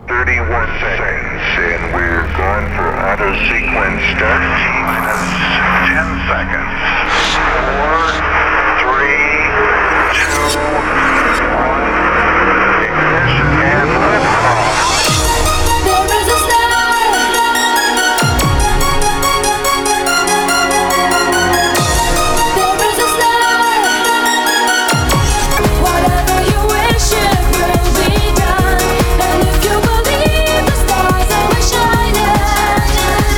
31 seconds, and we're going for auto sequence start. T-minus 10 seconds. 4, 3, 2, 1. Ignition and liftoff. There is a star. There is a star. Whatever you wish it will be done. And if you believe the stars always shining.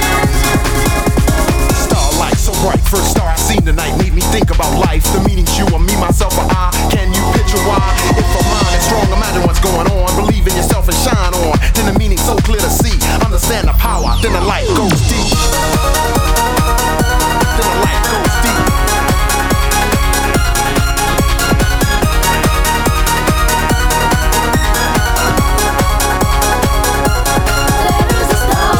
Starlight so bright, first star I seen tonight made me think about life. The meanings you or me, myself or I. Can you picture why? If a mind is strong, no matter what's going on, believe in yourself and shine on. Then the meaning so clear to see. Understand the power, then the light goes deep. Then the light goes deep. There is a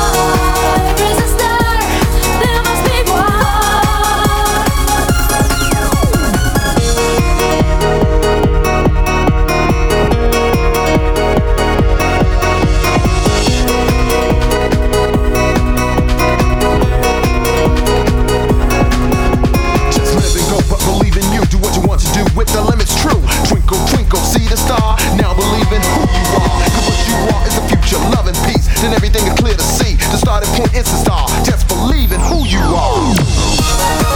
star, there must be one. Just live and go, but believe in you. Do what you want to do with the limits true. Twinkle, twinkle, see the star. Now believe in who you are. Cause what you are is the future, love and peace. Then everything is clear to see. The starting point is the star. Just believe in who you are.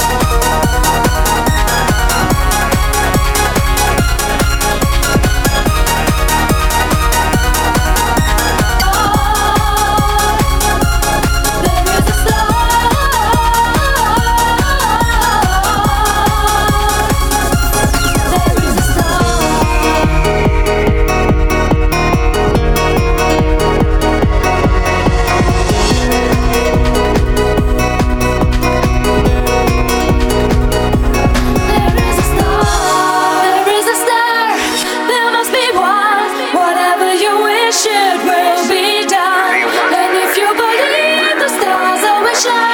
There is a star. There is a star. There is a star. There is a star. There must be one. Whatever you wish it will be done. And if you believe the stars always shine.